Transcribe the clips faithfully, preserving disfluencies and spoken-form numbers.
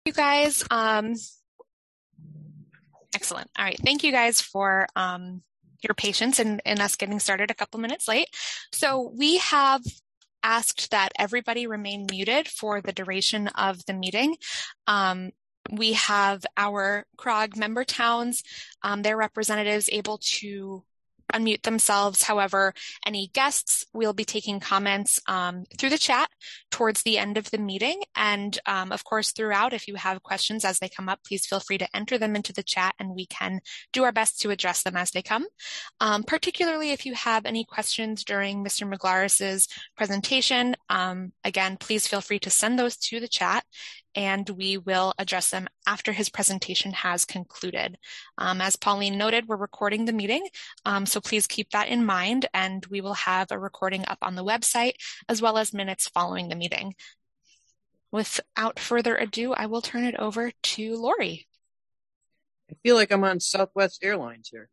You guys, um, excellent. All right. Thank you guys for um, your patience in, in us getting started a couple minutes late. So we have asked that everybody remain muted for the duration of the meeting. Um, we have our C R O G member towns, um, their representatives able to unmute themselves. However, any guests, we'll be taking comments um, through the chat towards the end of the meeting. And um, of course, throughout, if you have questions as they come up, please feel free to enter them into the chat and we can do our best to address them as they come. Um, particularly if you have any questions during Mister Maglaris's presentation, um, again, please feel free to send those to the chat and we will address them after his presentation has concluded. Um, as Pauline noted, we're recording the meeting, um, so please keep that in mind, and we will have a recording up on the website, as well as minutes following the meeting. Without further ado, I will turn it over to Lori. I feel like I'm on Southwest Airlines here.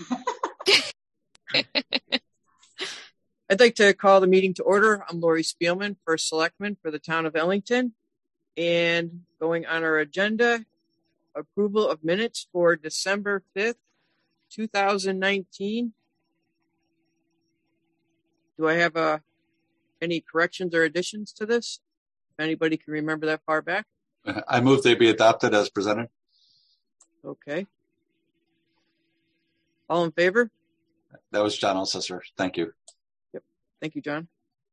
I'd like to call the meeting to order. I'm Lori Spielman, First Selectman for the town of Ellington. And going on our agenda, approval of minutes for December fifth, two thousand nineteen. Do I have uh, any corrections or additions to this? If anybody can remember that far back. I move they be adopted as presented. Okay. All in favor? That was John Alcesser. Thank you. Yep. Thank you, John.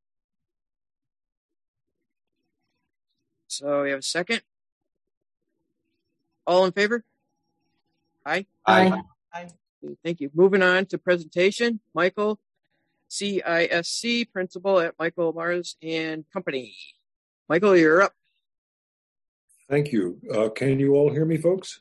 So we have a second. All in favor? Aye. Aye. Aye. Thank you. Moving on to presentation. Michael, C I S C, principal at Michael Mars and Company. Michael, you're up. Thank you. Uh, can you all hear me, folks?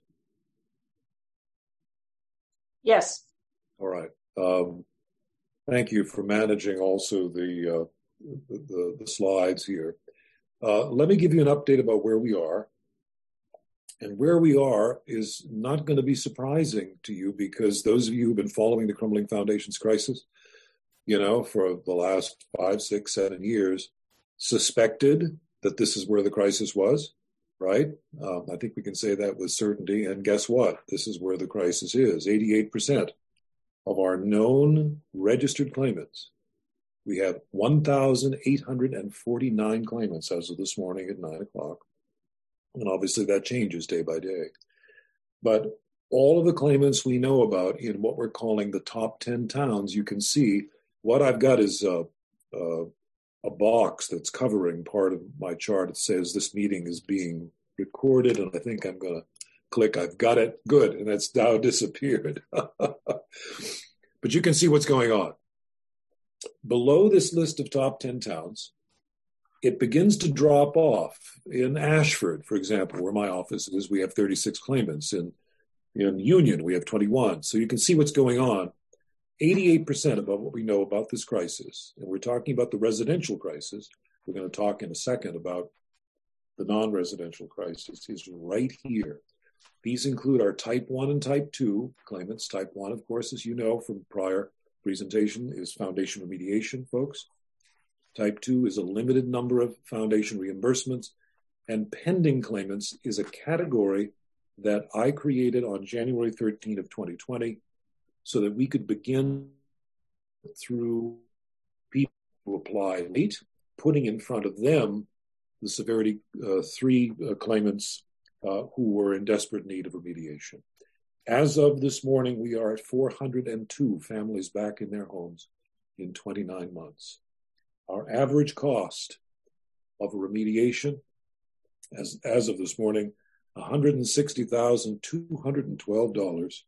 Yes. All right. Um, thank you for managing also the, uh, the, the, the slides here. Uh, let me give you an update about where we are. And where we are is not going to be surprising to you because those of you who've been following the Crumbling Foundations crisis, you know, for the last five, six, seven years, suspected that this is where the crisis was, right? Um, I think we can say that with certainty. And guess what? This is where the crisis is. eighty-eight percent of our known registered claimants. We have one thousand eight hundred forty-nine claimants as of this morning at nine o'clock. And obviously that changes day by day. But all of the claimants we know about in what we're calling the top ten towns, you can see what I've got is a, a, a box that's covering part of my chart. It says this meeting is being recorded, and I think I'm going to click, I've got it. Good. And that's now disappeared. But you can see what's going on. Below this list of top ten towns, it begins to drop off. In Ashford, for example, where my office is, we have thirty-six claimants. In, in Union, we have twenty-one. So you can see what's going on. eighty-eight percent about what we know about this crisis. And we're talking about the residential crisis. We're going to talk in a second about the non-residential crisis is right here. These include our type one and type two claimants. Type one, of course, as you know from prior presentation, is foundation remediation, folks. Type two is a limited number of foundation reimbursements, and pending claimants is a category that I created on January thirteenth of twenty twenty so that we could begin through people who apply late, putting in front of them the severity uh, three uh, claimants uh, who were in desperate need of remediation. As of this morning, we are at four hundred two families back in their homes in twenty-nine months. Our average cost of a remediation, as, as of this morning, one hundred sixty thousand two hundred twelve dollars.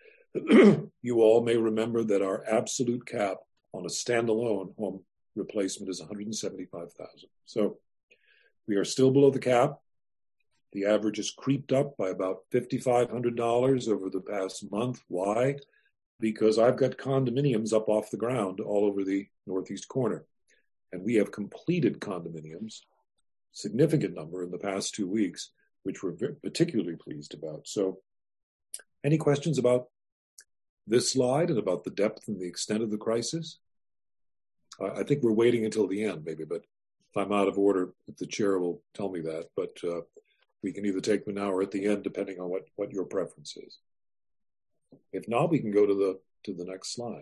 You all may remember that our absolute cap on a standalone home replacement is one hundred seventy-five thousand dollars. So we are still below the cap. The average has creeped up by about five thousand five hundred dollars over the past month. Why? Because I've got condominiums up off the ground all over the northeast corner. And we have completed condominiums, significant number in the past two weeks, which we're particularly pleased about. So any questions about this slide and about the depth and the extent of the crisis? Uh, I think we're waiting until the end, maybe, but if I'm out of order, if the chair will tell me that. But uh, We can either take them now or at the end, depending on what, what your preference is. If not, we can go to the to the next slide.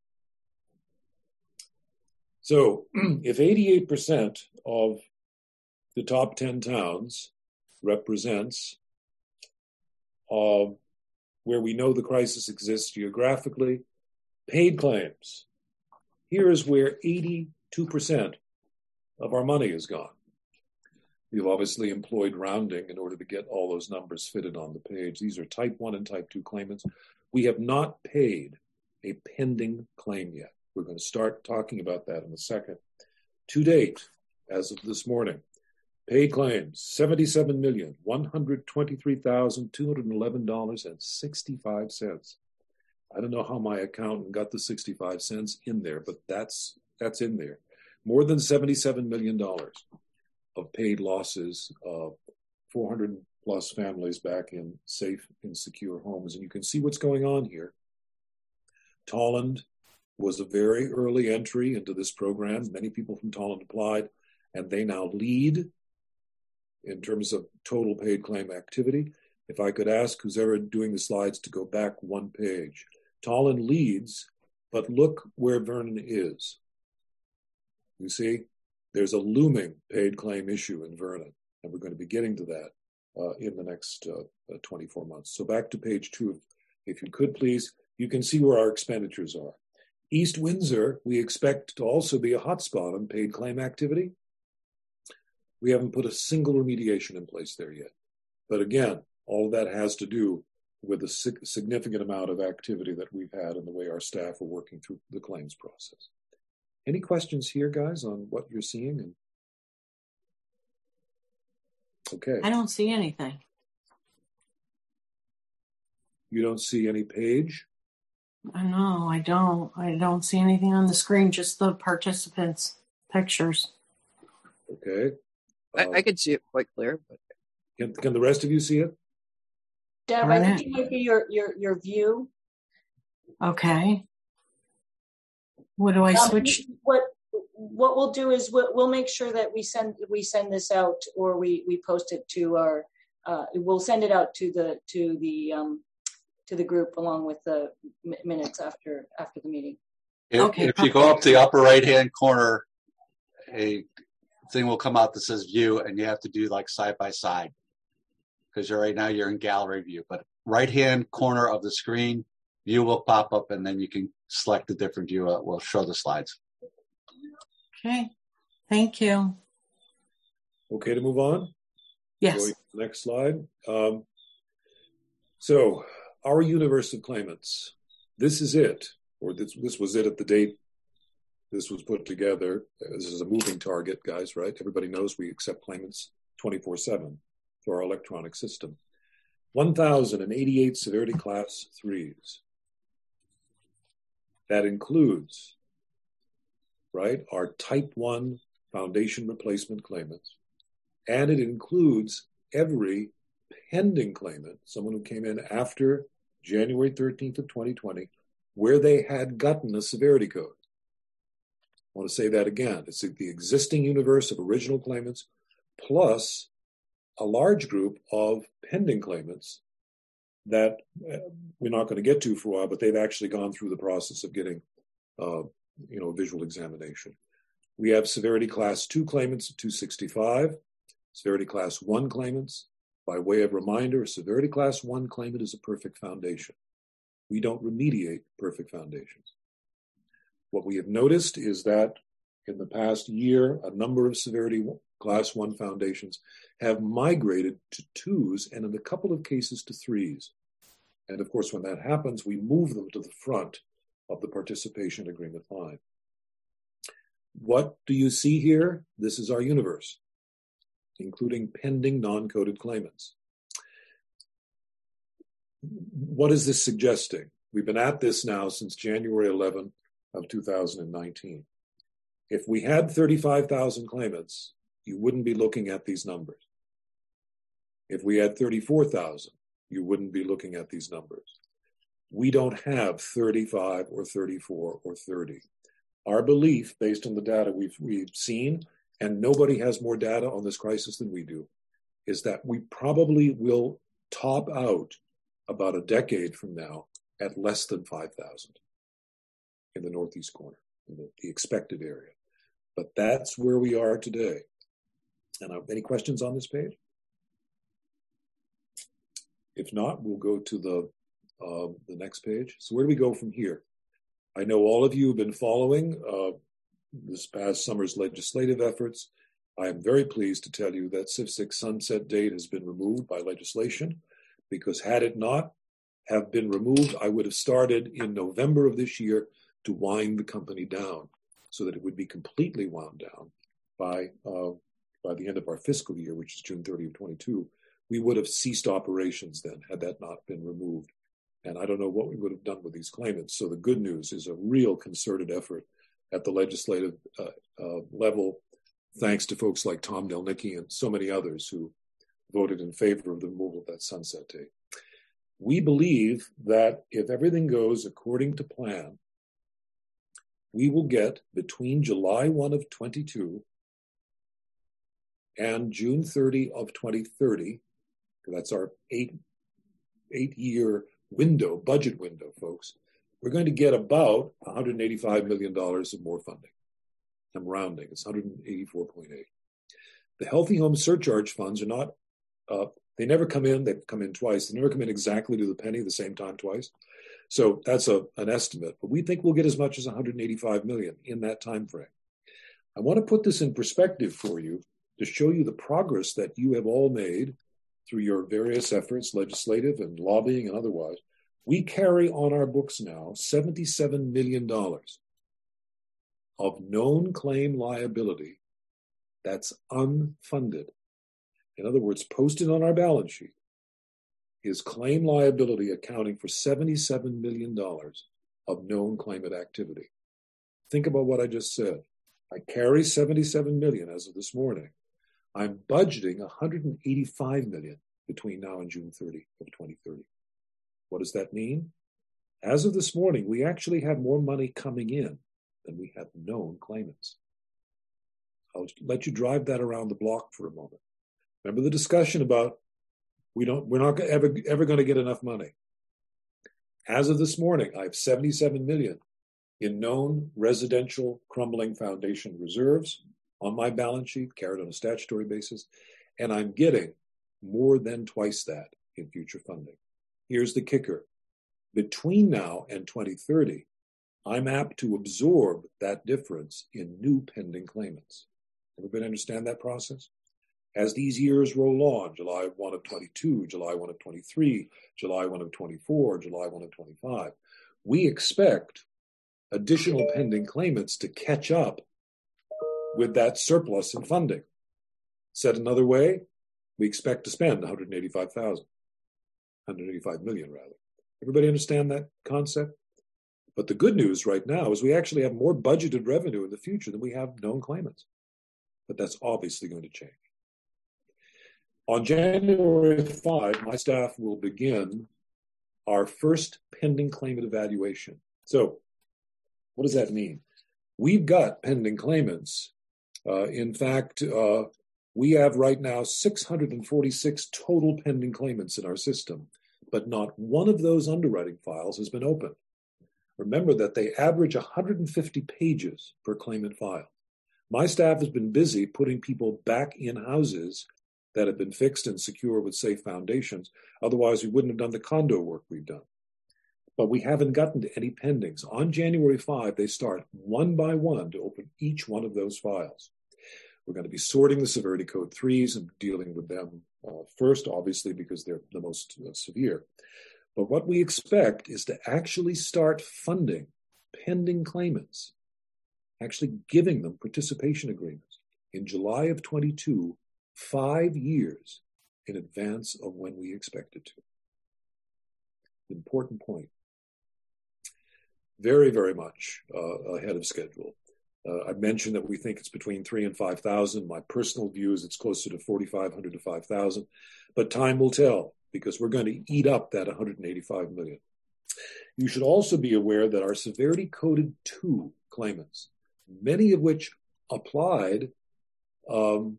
So if eighty-eight percent of the top ten towns represents uh, where we know the crisis exists geographically, paid claims, here is where eighty-two percent of our money is gone. We've obviously employed rounding in order to get all those numbers fitted on the page. These are type one and type two claimants. We have not paid a pending claim yet. We're going to start talking about that in a second. To date, as of this morning, paid claims, seventy-seven million, one hundred twenty-three thousand, two hundred eleven dollars and sixty-five cents. I don't know how my accountant got the sixty-five cents in there, but that's that's in there. More than seventy-seven million dollars of paid losses, uh, four hundred plus families back in safe and secure homes. And you can see what's going on here. Tolland was a very early entry into this program. Many people from Tolland applied, and they now lead in terms of total paid claim activity. If I could ask who's ever doing the slides to go back one page. Tolland leads, but look where Vernon is. You see, there's a looming paid claim issue in Vernon, and we're going to be getting to that uh, in the next uh, twenty-four months. So back to page two, if you could please. You can see where our expenditures are. East Windsor, we expect to also be a hotspot on paid claim activity. We haven't put a single remediation in place there yet. But again, all of that has to do with the significant amount of activity that we've had and the way our staff are working through the claims process. Any questions here, guys, on what you're seeing? And okay. I don't see anything. You don't see any page? No, I don't. I don't see anything on the screen, just the participants' pictures. Okay. I, Uh, I can see it quite clear, but can, can the rest of you see it? Deb, I think it might be your, your, your view. Okay. What do I Um, switch? What what we'll do is we'll, we'll make sure that we send we send this out, or we, we post it to our. Uh, we'll send it out to the to the um, to the group along with the m- minutes after after the meeting. If, Okay, if you go up to the upper right-hand corner, a thing will come out that says view, and you have to do like side by side because you're right now you're in gallery view. But right-hand corner of the screen, view will pop up, and then you can select a different view. Uh, we'll show the slides. Okay. Thank you. Okay to move on? Yes. Going to the next slide. Um, so, our universe of claimants. This is it, or this, this was it at the date this was put together. This is a moving target, guys, right? Everybody knows we accept claimants twenty-four seven through our electronic system. one thousand eighty-eight severity class threes. That includes, right, our type one foundation replacement claimants. And it includes every pending claimant, someone who came in after January thirteenth of twenty twenty, where they had gotten a severity code. I want to say that again. It's the existing universe of original claimants plus a large group of pending claimants that uh, we're not going to get to for a while, but they've actually gone through the process of getting, uh, you know, visual examination. We have severity class two claimants at two sixty-five, severity class one claimants. By way of reminder, a severity class one claimant is a perfect foundation. We don't remediate perfect foundations. What we have noticed is that in the past year, a number of severity class one foundations have migrated to twos and in a couple of cases to threes. And of course, when that happens, we move them to the front of the participation agreement line. What do you see here? This is our universe, including pending non-coded claimants. What is this suggesting? We've been at this now since January eleventh of two thousand nineteen. If we had thirty-five thousand claimants, you wouldn't be looking at these numbers. If we had thirty-four thousand, you wouldn't be looking at these numbers. We don't have thirty-five or thirty-four or thirty. Our belief, based on the data we've, we've seen, and nobody has more data on this crisis than we do, is that we probably will top out about a decade from now at less than five thousand in the northeast corner, in the, the expected area. But that's where we are today. And uh, any questions on this page? If not, we'll go to the uh, the next page. So where do we go from here? I know all of you have been following uh, this past summer's legislative efforts. I am very pleased to tell you that C I F six sunset date has been removed by legislation, because had it not have been removed, I would have started in November of this year to wind the company down so that it would be completely wound down by uh, by the end of our fiscal year, which is June thirtieth, twenty-two. We would have ceased operations then had that not been removed. And I don't know what we would have done with these claimants. So the good news is a real concerted effort at the legislative uh, uh, level, thanks to folks like Tom Delnicki and so many others who voted in favor of the removal of that sunset date. We believe that if everything goes according to plan, we will get between July first of twenty-two and June thirtieth of twenty thirty, that's our eight, eight year window, budget window, folks, we're going to get about one hundred eighty-five million dollars of more funding. I'm rounding, it's one hundred eighty-four point eight. The Healthy Home Surcharge funds are not, uh, they never come in, they've come in twice. They never come in exactly to the penny the same time twice. So that's a, an estimate, but we think we'll get as much as one hundred eighty-five million in that time frame. I want to put this in perspective for you to show you the progress that you have all made through your various efforts, legislative and lobbying and otherwise. We carry on our books now seventy-seven million dollars of known claim liability that's unfunded. In other words, posted on our balance sheet is claim liability accounting for seventy-seven million dollars of known claimant activity. Think about what I just said. I carry seventy-seven million dollars as of this morning. I'm budgeting one hundred eighty-five million dollars between now and June thirtieth of twenty thirty. What does that mean? As of this morning, we actually have more money coming in than we have known claimants. I'll let you drive that around the block for a moment. Remember the discussion about we don't, we're not ever, ever going to get enough money. As of this morning, I have seventy-seven million dollars in known residential crumbling foundation reserves on my balance sheet, carried on a statutory basis, and I'm getting more than twice that in future funding. Here's the kicker. Between now and twenty thirty, I'm apt to absorb that difference in new pending claimants. Everybody understand that process? As these years roll on, July first of twenty-two, July first of twenty-three, July first of twenty-four, July first of twenty-five, we expect additional pending claimants to catch up with that surplus in funding. Said another way, we expect to spend one hundred eighty-five thousand, one hundred eighty-five million rather. Everybody understand that concept? But the good news right now is we actually have more budgeted revenue in the future than we have known claimants. But that's obviously going to change. On January fifth, my staff will begin our first pending claimant evaluation. So what does that mean? We've got pending claimants. Uh, in fact, uh, we have right now six hundred forty-six total pending claimants in our system, but not one of those underwriting files has been opened. Remember that they average one hundred fifty pages per claimant file. My staff has been busy putting people back in houses that have been fixed and secure with safe foundations. Otherwise, we wouldn't have done the condo work we've done. But we haven't gotten to any pendings. On January fifth, they start one by one to open each one of those files. We're going to be sorting the severity code threes and dealing with them uh, first, obviously, because they're the most uh, severe. But what we expect is to actually start funding pending claimants, actually giving them participation agreements in July of twenty-two, five years in advance of when we expect it to. Important point. Very, very much uh, ahead of schedule. Uh, I mentioned that we think it's between three and five thousand. My personal view is it's closer to forty-five hundred to five thousand, but time will tell because we're going to eat up that one hundred eighty-five million. You should also be aware that our severity coded two claimants, many of which applied um,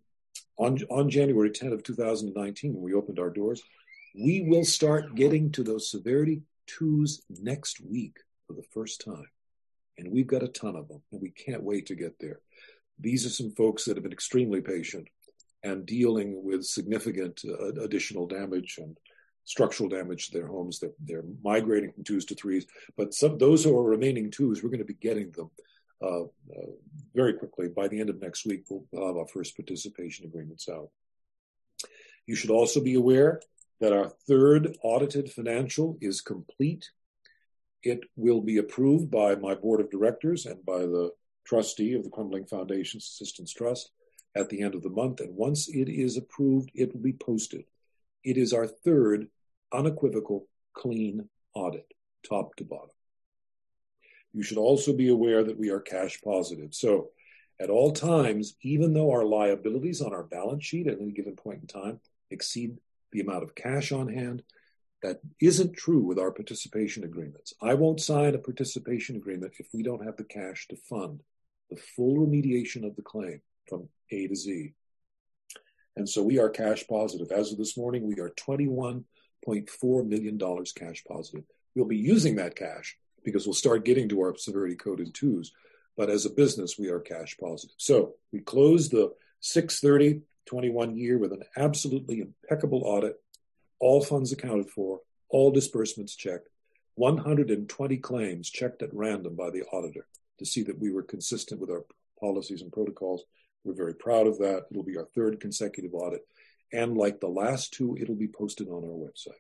on, on January tenth of two thousand nineteen, when we opened our doors, we will start getting to those severity twos next week for the first time. And we've got a ton of them, and we can't wait to get there. These are some folks that have been extremely patient and dealing with significant uh, additional damage and structural damage to their homes. They're, they're migrating from twos to threes, but some those who are remaining twos, we're going to be getting them uh, uh, very quickly. By the end of next week, we'll, we'll have our first participation agreements out. You should also be aware that our third audited financial is complete. It will be approved by my board of directors and by the trustee of the Crumbling Foundation's Assistance Trust at the end of the month. And once it is approved, it will be posted. It is our third unequivocal clean audit, top to bottom. You should also be aware that we are cash positive. So at all times, even though our liabilities on our balance sheet at any given point in time exceed the amount of cash on hand, that isn't true with our participation agreements. I won't sign a participation agreement if we don't have the cash to fund the full remediation of the claim from A to Z. And so we are cash positive. As of this morning, we are twenty-one point four million dollars cash positive. We'll be using that cash because we'll start getting to our severity coded twos. But as a business, we are cash positive. So we closed the six thirty twenty-one year with an absolutely impeccable audit, all funds accounted for, all disbursements checked, one hundred twenty claims checked at random by the auditor to see that we were consistent with our policies and protocols. We're very proud of that. It'll be our third consecutive audit. And like the last two, it'll be posted on our website.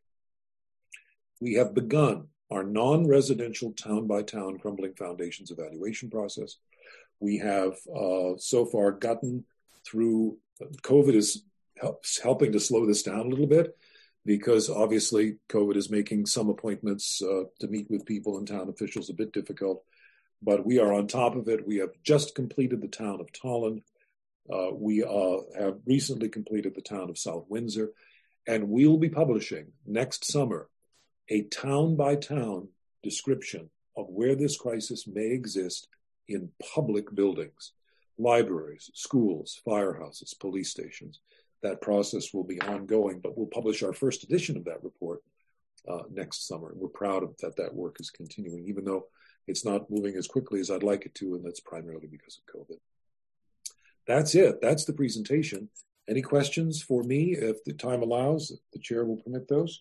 We have begun our non-residential town-by-town Crumbling Foundations evaluation process. We have uh, so far gotten through, COVID is help, helping to slow this down a little bit, because obviously COVID is making some appointments uh, to meet with people and town officials a bit difficult. But we are on top of it. We have just completed the town of Tolland. Uh, we uh, have recently completed the town of South Windsor. And we'll be publishing next summer a town-by-town description of where this crisis may exist in public buildings, libraries, schools, firehouses, police stations. That process will be ongoing, but we'll publish our first edition of that report uh, next summer. And we're proud of that that work is continuing, even though it's not moving as quickly as I'd like it to, and that's primarily because of COVID. That's it. That's the presentation. Any questions for me? If the time allows, the chair will permit those.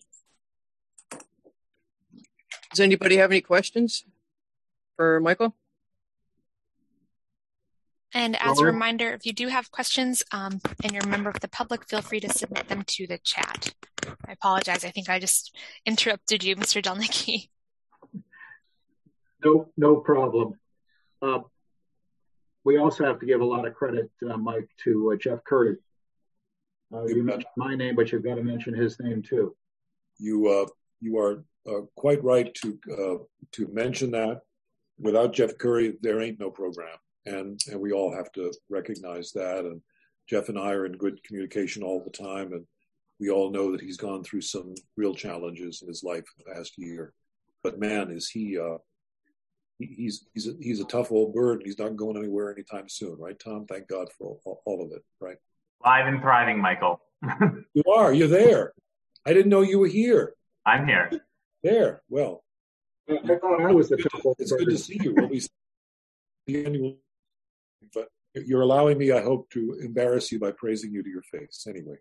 Does anybody have any questions for Michael? And as a reminder, if you do have questions um, and you're a member of the public, feel free to submit them to the chat. I apologize. I think I just interrupted you, Mister Delnicki. No, no problem. Uh, we also have to give a lot of credit, uh, Mike, to uh, Jeff Curry. Uh, you mentioned my name, but you've got to mention his name too. You uh, you are uh, quite right to uh, to mention that. Without Jeff Curry, there ain't no program, and and we all have to recognize that. And Jeff and I are in good communication all the time, and we all know that he's gone through some real challenges in his life in the past year. But man, is he uh, he's he's a, he's a tough old bird. He's not going anywhere anytime soon, right, Tom? Thank God for all, all of it, right? Live and thriving, Michael. You are. You're there. I didn't know you were here. I'm here. There. Well, I thought I was the tough old bird. It's good to see you. We'll be the annual, but you're allowing me, I hope, to embarrass you by praising you to your face. Anyway.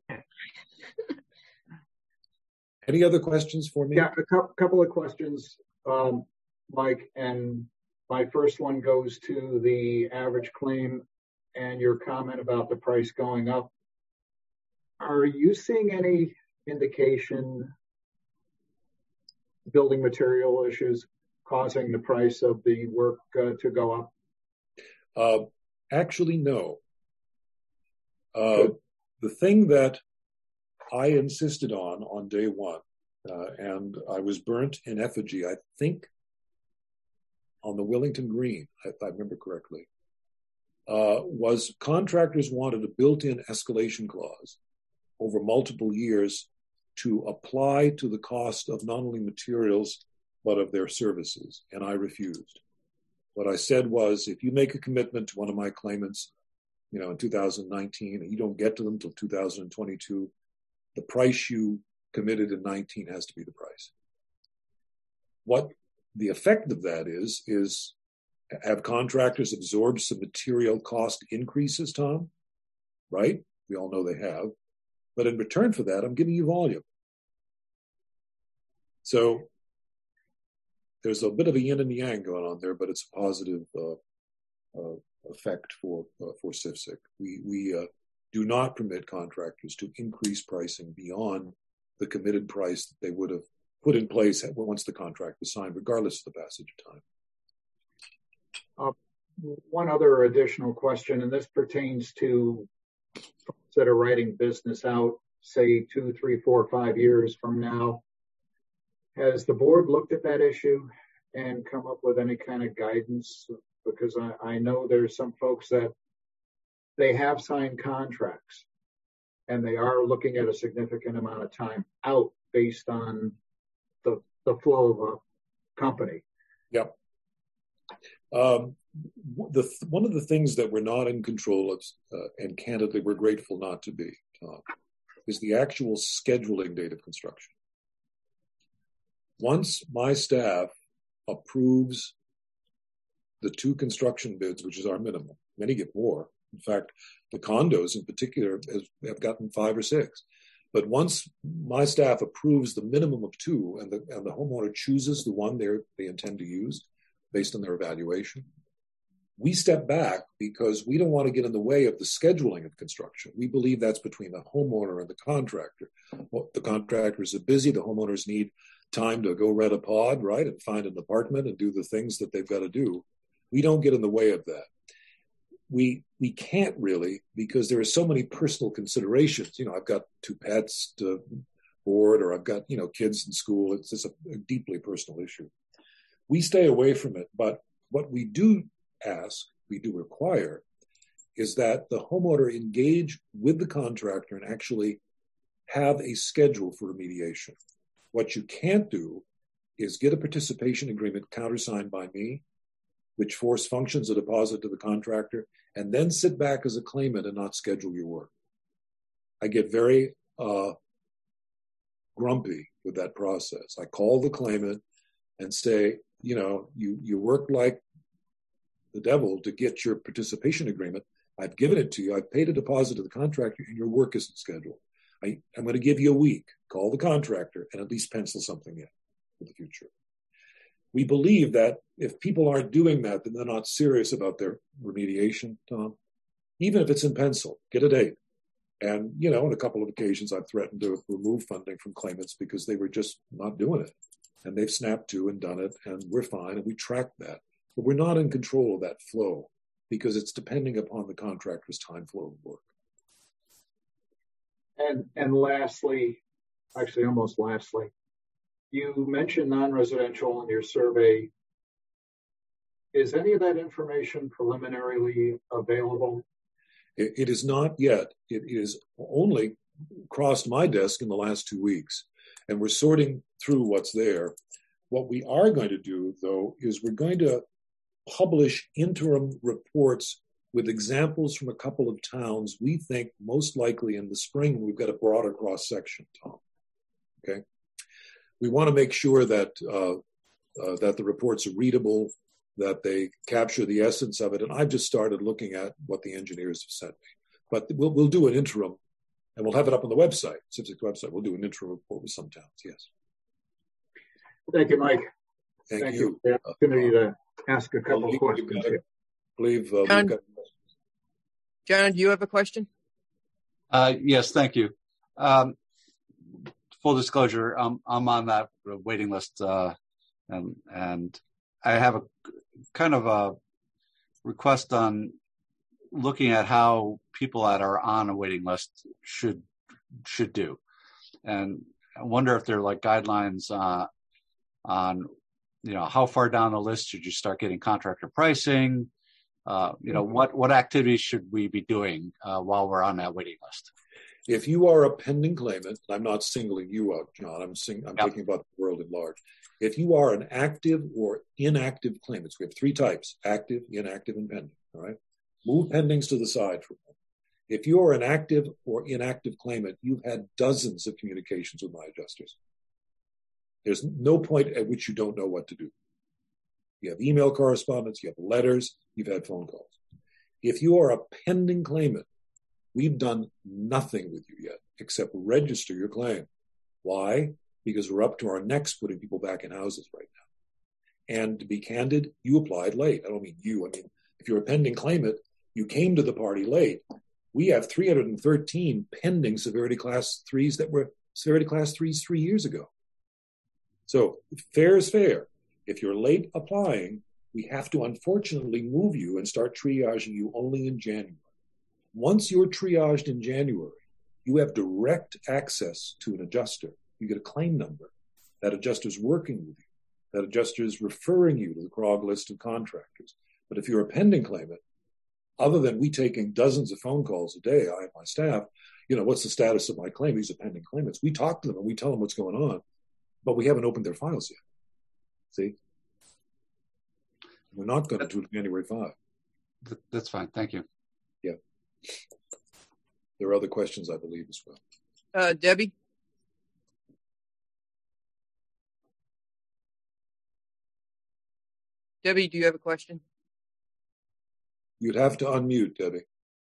Any other questions for me? Yeah, a couple of questions, um, Mike. And my first one goes to the average claim and your comment about the price going up. Are you seeing any indication building material issues causing the price of the work uh, to go up? Uh, actually, no. Uh, the thing that I insisted on on day one, uh, and I was burnt in effigy, I think, on the Willington Green, if I remember correctly, uh, was contractors wanted a built-in escalation clause over multiple years to apply to the cost of not only materials, but of their services, and I refused. What I said was, if you make a commitment to one of my claimants you know, in two thousand nineteen, and you don't get to them until two thousand twenty-two, the price you committed in nineteen has to be the price. What the effect of that is, is have contractors absorbed some material cost increases, Tom? Right? We all know they have. But in return for that, I'm giving you volume. So there's a bit of a yin and yang going on there, but it's a positive uh, uh, effect for uh, for CIFSIC. We we uh, do not permit contractors to increase pricing beyond the committed price that they would have put in place once the contract was signed, regardless of the passage of time. Uh, one other additional question, and this pertains to folks that are writing business out, say two, three, four, five years from now. Has the board looked at that issue and come up with any kind of guidance? Because I, I know there's some folks that they have signed contracts and they are looking at a significant amount of time out based on the, the flow of a company. Yep. Um, the, one of the things that we're not in control of, uh, and candidly we're grateful not to be, Tom, is the actual scheduling date of construction. Once my staff approves the two construction bids, which is our minimum, many get more. In fact, the condos in particular has, have gotten five or six. But once my staff approves the minimum of two and the, and the homeowner chooses the one they intend to use based on their evaluation, we step back because we don't want to get in the way of the scheduling of construction. We believe that's between the homeowner and the contractor. Well, the contractors are busy. The homeowners need time to go rent a pod, right, and find an apartment and do the things that they've got to do. We don't get in the way of that. We we can't really, because there are so many personal considerations. You know, I've got two pets to board, or I've got, you know, kids in school. It's just a, a deeply personal issue. We stay away from it. But what we do ask, we do require, is that the homeowner engage with the contractor and actually have a schedule for remediation. What you can't do is get a participation agreement countersigned by me, which force functions a deposit to the contractor, and then sit back as a claimant and not schedule your work. I get very uh, grumpy with that process. I call the claimant and say, you know, you, you work like the devil to get your participation agreement. I've given it to you. I've paid a deposit to the contractor, and your work isn't scheduled. I, I'm going to give you a week. Call the contractor and at least pencil something in for the future. We believe that if people aren't doing that, then they're not serious about their remediation, Tom. Even if it's in pencil, get a date. And, you know, on a couple of occasions, I've threatened to remove funding from claimants because they were just not doing it. And they've snapped to and done it, and we're fine, and we track that. But we're not in control of that flow because it's depending upon the contractor's time flow of work. And and lastly, actually almost lastly, you mentioned non-residential in your survey. Is any of that information preliminarily available? It, it is not yet. It is only crossed my desk in the last two weeks, and we're sorting through what's there. What we are going to do, though, is we're going to publish interim reports with examples from a couple of towns we think most likely in the spring. We've got a broader cross-section, Tom. Okay? We want to make sure that uh, uh, that the reports are readable, that they capture the essence of it. And I've just started looking at what the engineers have sent me. But we'll we'll do an interim, and we'll have it up on the website, CIFSIC's website. We'll do an interim report with some towns, yes. Thank you, Mike. Thank, Thank you. you for the opportunity to ask a couple of questions. I believe uh, John, we've got... John, do you have a question? Uh, yes, thank you. Um, full disclosure, um, I'm on that waiting list, uh, and, and I have a kind of a request on looking at how people that are on a waiting list should should do. And I wonder if there are like guidelines uh, on, you know, how far down the list should you start getting contractor pricing? Uh, you know, what, what activities should we be doing uh, while we're on that waiting list? If you are a pending claimant, I'm not singling you out, John, I'm, sing, I'm yep. thinking about the world at large. If you are an active or inactive claimant, so we have three types, active, inactive, and pending, all right? Move pendings to the side for them. If you're an active or inactive claimant, you've had dozens of communications with my adjusters. There's no point at which you don't know what to do. You have email correspondence, you have letters, you've had phone calls. If you are a pending claimant, we've done nothing with you yet except register your claim. Why? Because we're up to our necks putting people back in houses right now. And to be candid, you applied late. I don't mean you. I mean, if you're a pending claimant, you came to the party late. We have three hundred thirteen pending severity class threes that were severity class threes three years ago. So fair is fair. If you're late applying, we have to unfortunately move you and start triaging you only in January. Once you're triaged in January, you have direct access to an adjuster. You get a claim number. That adjuster's working with you. That adjuster is referring you to the C R O G list of contractors. But if you're a pending claimant, other than we taking dozens of phone calls a day, I have my staff, you know, what's the status of my claim? These are pending claimants. We talk to them and we tell them what's going on, but we haven't opened their files yet. See? We're not going to do January fifth. That's fine. Thank you. Yeah. There are other questions, I believe, as well. Uh, Debbie? Debbie, do you have a question? You'd have to unmute, Debbie.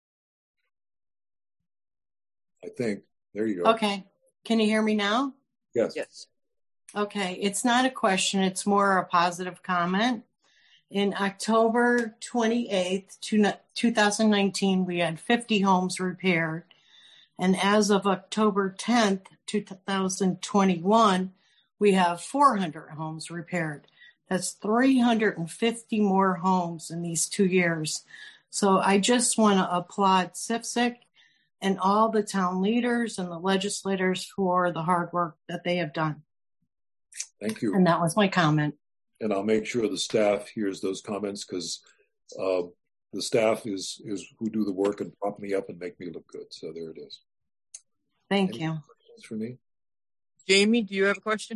I think. There you go. Okay. Can you hear me now? Yes. Yes. Okay. It's not a question. It's more a positive comment. In October twenty-eighth, two thousand nineteen, we had fifty homes repaired. And as of October tenth, two thousand twenty-one, we have four hundred homes repaired. That's three hundred fifty more homes in these two years. So I just want to applaud C I F S I C and all the town leaders and the legislators for the hard work that they have done. Thank you. And that was my comment. And I'll make sure the staff hears those comments because uh, the staff is is who do the work and prop me up and make me look good. So there it is. Thank Any you. questions for me? Jamie, do you have a question?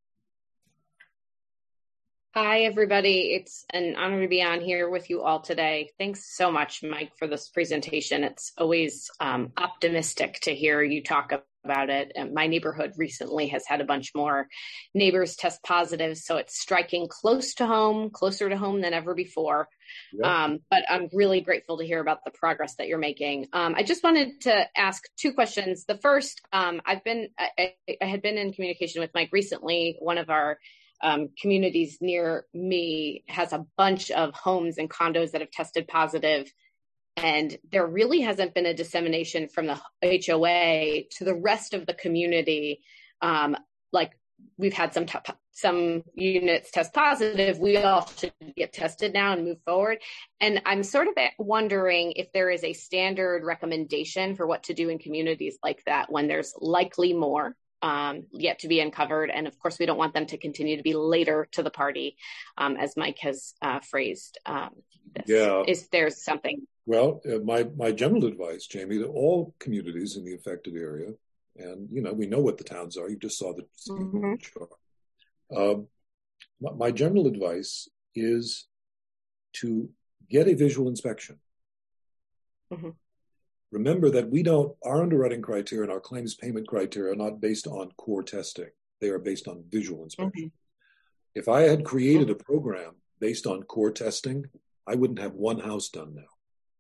Hi, everybody. It's an honor to be on here with you all today. Thanks so much, Mike, for this presentation. It's always um, optimistic to hear you talk about it. And my neighborhood recently has had a bunch more neighbors test positive, so it's striking close to home, closer to home than ever before. Yep. Um, but I'm really grateful to hear about the progress that you're making. Um, I just wanted to ask two questions. The first, um, I've been, I, I had been in communication with Mike recently. One of our Um, communities near me has a bunch of homes and condos that have tested positive, and there really hasn't been a dissemination from the H O A to the rest of the community. Um, like we've had some t- some units test positive, we all should get tested now and move forward. And I'm sort of wondering if there is a standard recommendation for what to do in communities like that when there's likely more um, yet to be uncovered. And of course, we don't want them to continue to be later to the party, um, as Mike has uh, phrased um, this. Yeah. Is there something? Well, uh, my, my general advice, Jamie, to all communities in the affected area, and, you know, we know what the towns are. You just saw the mm-hmm. chart. Um, my, my general advice is to get a visual inspection. Mm-hmm. Remember that we don't, our underwriting criteria and our claims payment criteria are not based on core testing. They are based on visual inspection. Mm-hmm. If I had created a program based on core testing, I wouldn't have one house done now.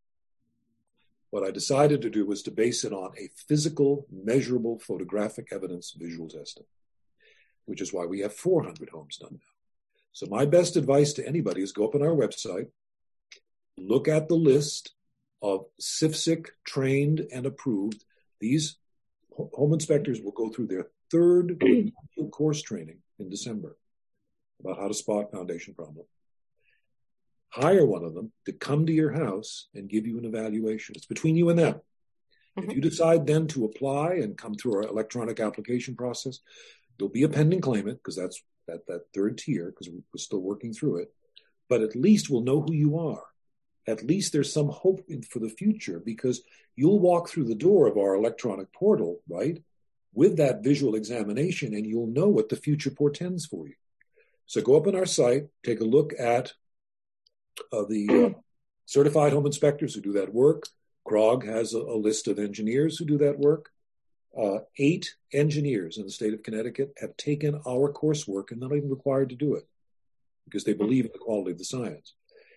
What I decided to do was to base it on a physical, measurable, photographic evidence visual testing, which is why we have four hundred homes done now. So my best advice to anybody is go up on our website, look at the list of C I F S I C trained and approved. These home inspectors will go through their third course training in December about how to spot foundation problem. Hire one of them to come to your house and give you an evaluation. It's between you and them. Mm-hmm. If you decide then to apply and come through our electronic application process, there'll be a pending claimant, because that's that, that third tier, because we're still working through it. But at least we'll know who you are. At least there's some hope for the future, because you'll walk through the door of our electronic portal, right, with that visual examination, and you'll know what the future portends for you. So go up on our site, take a look at uh, the uh, certified home inspectors who do that work. C R O G has a, a list of engineers who do that work. Uh, eight engineers in the state of Connecticut have taken our coursework and not even required to do it because they believe in the quality of the science,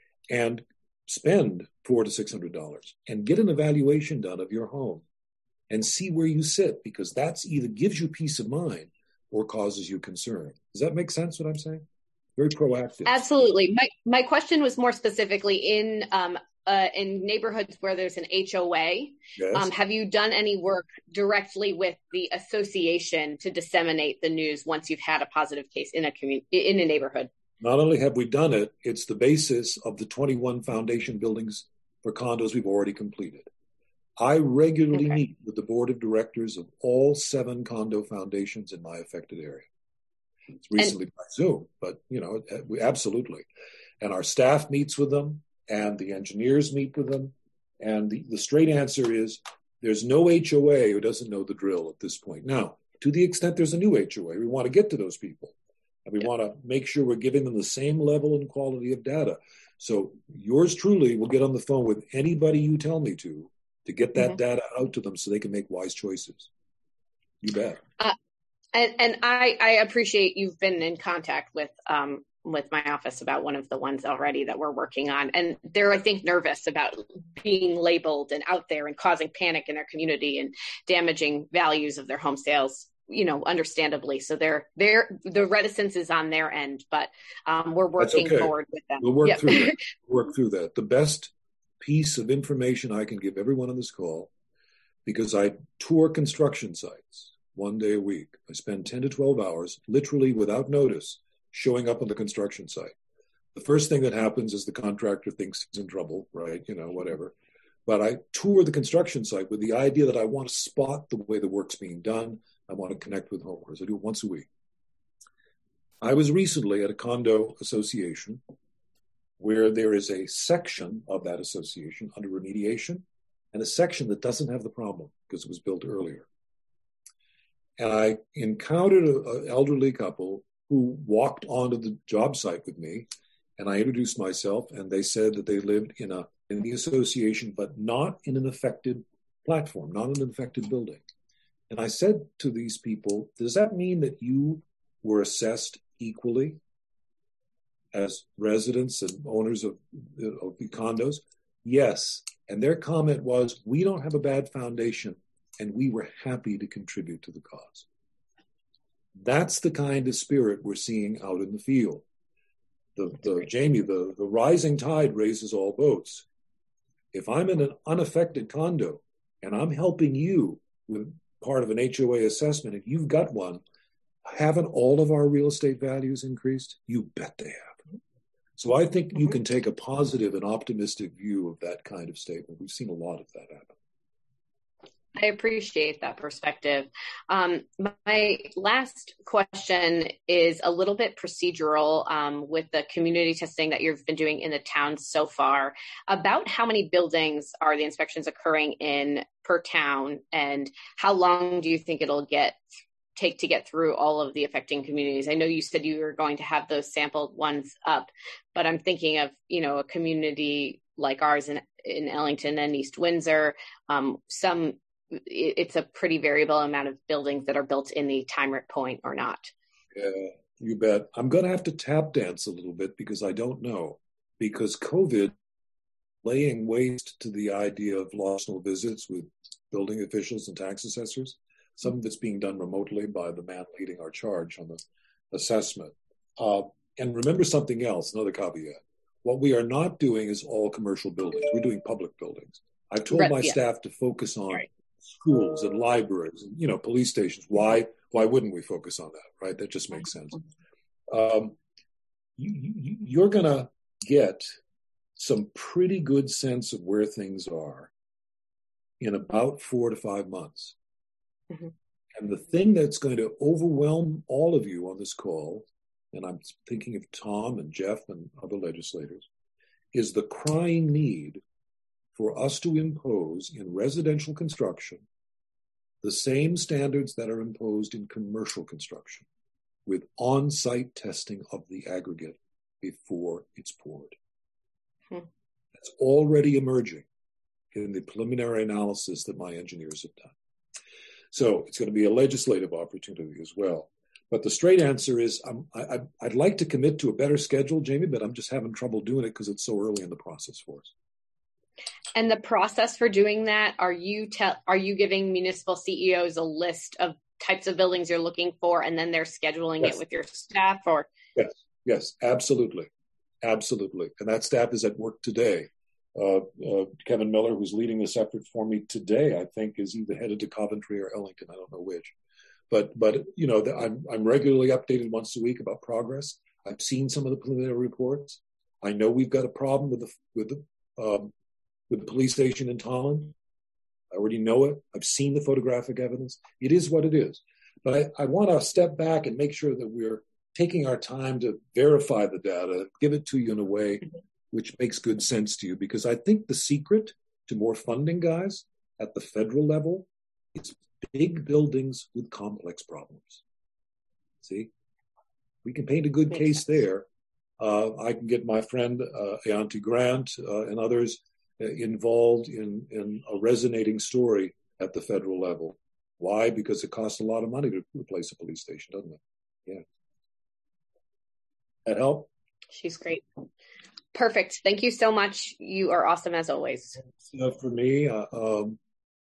and spend four to six hundred dollars and get an evaluation done of your home and see where you sit, because that's either gives you peace of mind or causes you concern. Does that make sense what I'm saying? Very proactive. Absolutely. My my question was more specifically in um, uh, in neighborhoods where there's an H O A. Yes. Um, have you done any work directly with the association to disseminate the news once you've had a positive case in a community, in a neighborhood? Not only have we done it, it's the basis of the twenty-one foundation buildings for condos we've already completed. I regularly Okay. meet with the board of directors of all seven condo foundations in my affected area. It's recently by Zoom, but you know, we absolutely. And our staff meets with them, and the engineers meet with them. And the, the straight answer is there's no H O A who doesn't know the drill at this point. Now, to the extent there's a new H O A, we want to get to those people. And we want to make sure we're giving them the same level and quality of data. So yours truly will get on the phone with anybody you tell me to, to get that mm-hmm. data out to them so they can make wise choices. You bet. Uh, and and I, I appreciate you've been in contact with um, with my office about one of the ones already that we're working on. And they're, I think, nervous about being labeled and out there and causing panic in their community and damaging values of their home sales, you know, understandably. So they're, they're, the reticence is on their end, but um, we're working okay. forward with them. We'll work yep. through that. We'll work through that. The best piece of information I can give everyone on this call, because I tour construction sites one day a week. I spend ten to twelve hours, literally without notice, showing up on the construction site. The first thing that happens is the contractor thinks he's in trouble, right? You know, whatever. But I tour the construction site with the idea that I want to spot the way the work's being done. I want to connect with homeowners. I do it once a week. I was recently at a condo association where there is a section of that association under remediation and a section that doesn't have the problem because it was built earlier. And I encountered an elderly couple who walked onto the job site with me, and I introduced myself, and they said that they lived in a in the association, but not in an affected platform, not in an affected building. And I said to these people, does that mean that you were assessed equally as residents and owners of, of the condos? Yes. And their comment was, we don't have a bad foundation, and we were happy to contribute to the cause. That's the kind of spirit we're seeing out in the field. The, the Jamie, the, the rising tide raises all boats. If I'm in an unaffected condo and I'm helping you with part of an H O A assessment, if you've got one, haven't all of our real estate values increased? You bet they have. So I think you can take a positive and optimistic view of that kind of statement. We've seen a lot of that happen. I appreciate that perspective. Um, my last question is a little bit procedural um, with the community testing that you've been doing in the town so far. About how many buildings are the inspections occurring in per town, and how long do you think it'll get take to get through all of the affecting communities? I know you said you were going to have those sampled ones up, but I'm thinking of, you know, a community like ours in, in Ellington and East Windsor, um, some it's a pretty variable amount of buildings that are built in the time rip point or not. Yeah, you bet. I'm going to have to tap dance a little bit because I don't know. Because COVID laying waste to the idea of lawful visits with building officials and tax assessors. Some of it's being done remotely by the man leading our charge on the assessment. Uh, and remember something else, another caveat. What we are not doing is all commercial buildings. We're doing public buildings. I've told right, my yeah. staff to focus on right. schools and libraries and, you know, police stations. Why, why wouldn't we focus on that, right? That just makes sense. Um, you, you, you're going to get some pretty good sense of where things are in about four to five months. Mm-hmm. And the thing that's going to overwhelm all of you on this call, and I'm thinking of Tom and Jeff and other legislators, is the crying need for us to impose in residential construction the same standards that are imposed in commercial construction, with on-site testing of the aggregate before it's poured. Hmm. It's already emerging in the preliminary analysis that my engineers have done. So it's going to be a legislative opportunity as well. But the straight answer is I'm, I, I'd like to commit to a better schedule, Jamie, but I'm just having trouble doing it because it's so early in the process for us. And the process for doing that, are you te- are you giving municipal C E Os a list of types of buildings you're looking for, and then they're scheduling yes. it with your staff? Or yes, yes, absolutely, absolutely. And that staff is at work today. Uh, uh, Kevin Miller, who's leading this effort for me today, I think is either headed to Coventry or Ellington. I don't know which. But, but you know, the, I'm, I'm regularly updated once a week about progress. I've seen some of the preliminary reports. I know we've got a problem with the, with the, um, with the police station in Tolland. I already know it. I've seen the photographic evidence. It is what it is. But I, I want to step back and make sure that we're taking our time to verify the data, give it to you in a way which makes good sense to you. Because I think the secret to more funding, guys, at the federal level is big buildings with complex problems. See? We can paint a good case there. Uh, I can get my friend uh, Ayanti Grant uh, and others uh, involved in, in a resonating story at the federal level. Why? Because it costs a lot of money to replace a police station, doesn't it? Yeah. That help? She's great. Perfect. Thank you so much. You are awesome as always. Uh, for me, uh, um,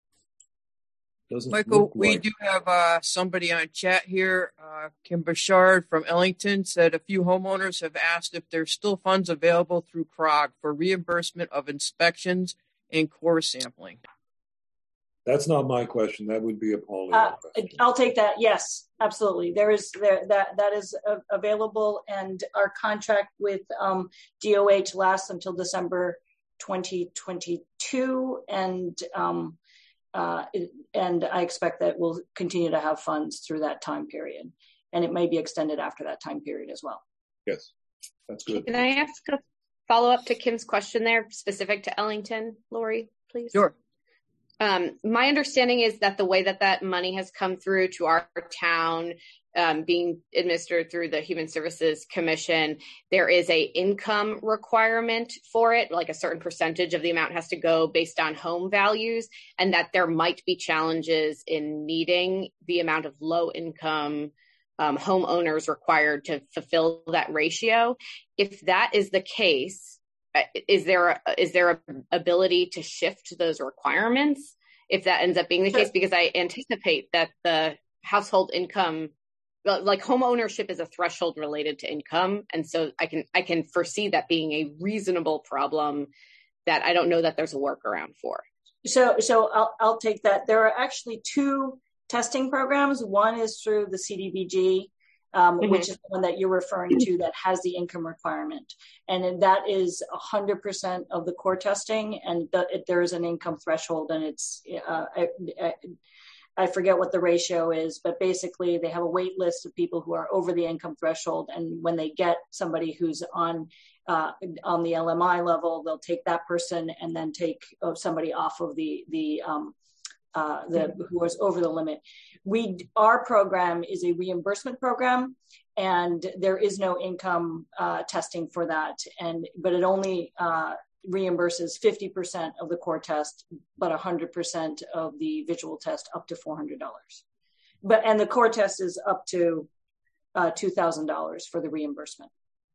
doesn't Michael, we like... do have uh, somebody on chat here. Uh, Kim Bouchard from Ellington said a few homeowners have asked if there's still funds available through C R O G for reimbursement of inspections and core sampling. That's not my question. That would be a Pauline uh, question. I'll take that. Yes, absolutely. There is there that that is uh, available, and our contract with um, D O H lasts until December twenty twenty-two, and um, uh, it, and I expect that we'll continue to have funds through that time period, and it may be extended after that time period as well. Yes, that's good. Can I ask a follow up to Kim's question there, specific to Ellington, Lori, please? Sure. Um, my understanding is that the way that that money has come through to our town, um, being administered through the Human Services Commission, there is a income requirement for it, like a certain percentage of the amount has to go based on home values, and that there might be challenges in meeting the amount of low income um, homeowners required to fulfill that ratio. If that is the case, Is there a, is there a ability to shift those requirements if that ends up being the case? Because I anticipate that the household income, like home ownership, is a threshold related to income, and so I can I can foresee that being a reasonable problem that I don't know that there's a workaround for. So so I'll I'll take that. There are actually two testing programs. One is through the C D B G. Um, mm-hmm. which is the one that you're referring to that has the income requirement. And that is one hundred percent of the core testing, and the, it, there is an income threshold, and it's, uh, I, I, I forget what the ratio is, but basically they have a wait list of people who are over the income threshold, and when they get somebody who's on uh, on the L M I level, they'll take that person and then take uh, somebody off of the, the um, Uh, the, who was over the limit. We, our program is a reimbursement program, and there is no income uh, testing for that. And but it only uh, reimburses fifty percent of the core test, but one hundred percent of the visual test up to four hundred dollars. But and the core test is up to uh, two thousand dollars for the reimbursement.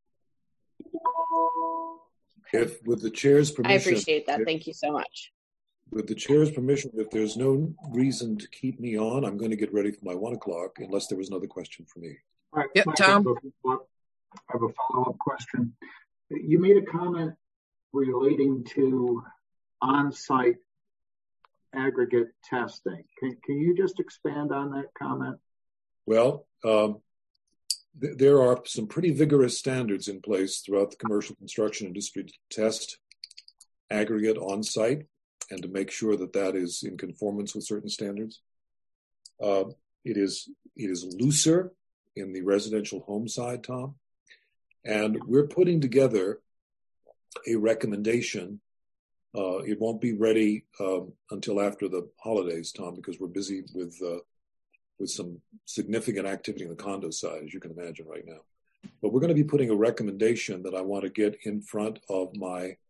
If with the chair's permission, I appreciate that. If, Thank you so much. With the chair's permission, if there's no reason to keep me on, I'm going to get ready for my one o'clock, unless there was another question for me. All right, yep, Mike, Tom. I have a follow-up question. You made a comment relating to on-site aggregate testing. Can, can you just expand on that comment? Well, um, th- there are some pretty vigorous standards in place throughout the commercial construction industry to test aggregate on-site, and to make sure that that is in conformance with certain standards. Uh, it is it is looser in the residential home side, Tom, and we're putting together a recommendation. Uh, it won't be ready um, until after the holidays, Tom, because we're busy with uh, with some significant activity on the condo side, as you can imagine right now. But we're going to be putting a recommendation that I want to get in front of my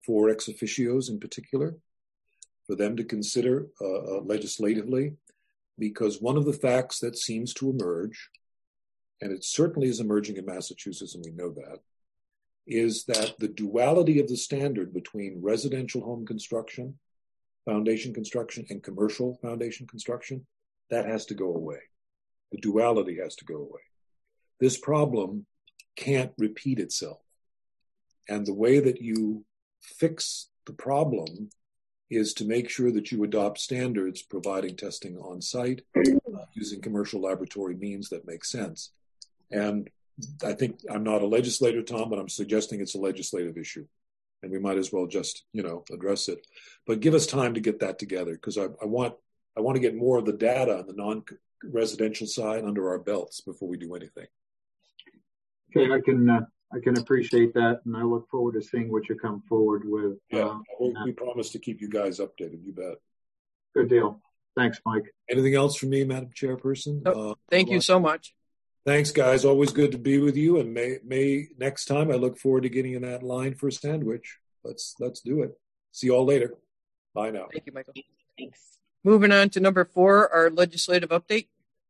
for ex officios in particular, for them to consider uh, uh, legislatively, because one of the facts that seems to emerge, and it certainly is emerging in Massachusetts, and we know that, is that the duality of the standard between residential home construction, foundation construction, and commercial foundation construction, that has to go away. The duality has to go away. This problem can't repeat itself. And the way that you fix the problem is to make sure that you adopt standards providing testing on site, uh, using commercial laboratory means that make sense. And I think I'm not a legislator, Tom, but I'm suggesting it's a legislative issue. And we might as well just, you know, address it. But give us time to get that together, because I, I want I want to get more of the data on the non-residential side under our belts before we do anything. Okay, I can uh, I can appreciate that, and I look forward to seeing what you come forward with. Yeah, uh, we, we promise to keep you guys updated. You bet. Good deal. Thanks, Mike. Anything else from me, Madam Chairperson? Oh, uh, thank you so much. Thanks, guys. Always good to be with you. And may, may next time, I look forward to getting in that line for a sandwich. Let's let's do it. See you all later. Bye now. Thank you, Michael. Thanks. Moving on to number four, our legislative update.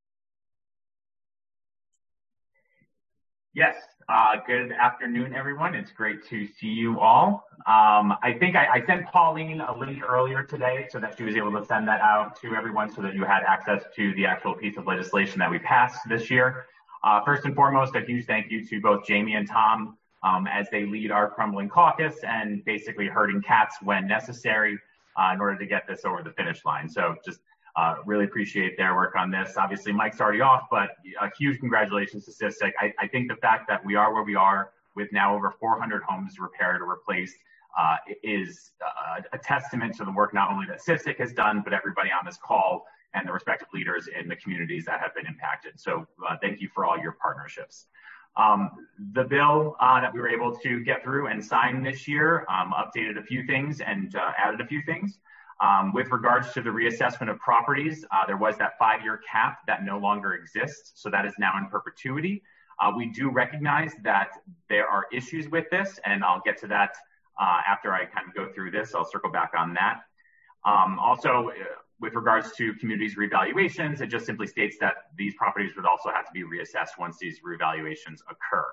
Yes. Uh, good afternoon, everyone. It's great to see you all. Um, I think I, I sent Pauline a link earlier today so that she was able to send that out to everyone so that you had access to the actual piece of legislation that we passed this year. Uh, first and foremost, a huge thank you to both Jamie and Tom um, as they lead our crumbling caucus and basically herding cats when necessary uh, in order to get this over the finish line. So just Uh, really appreciate their work on this. Obviously, Mike's already off, but a huge congratulations to CIFSIC. I, I think the fact that we are where we are with now over four hundred homes repaired or replaced uh, is uh, a testament to the work not only that CIFSIC has done, but everybody on this call and the respective leaders in the communities that have been impacted. So uh, thank you for all your partnerships. Um, the bill uh, that we were able to get through and sign this year um, updated a few things and uh, added a few things. Um, with regards to the reassessment of properties, uh, there was that five-year cap that no longer exists, so that is now in perpetuity. Uh, we do recognize that there are issues with this, and I'll get to that uh, after I kind of go through this. I'll circle back on that. Um, also, uh, with regards to communities revaluations, it just simply states that these properties would also have to be reassessed once these revaluations occur.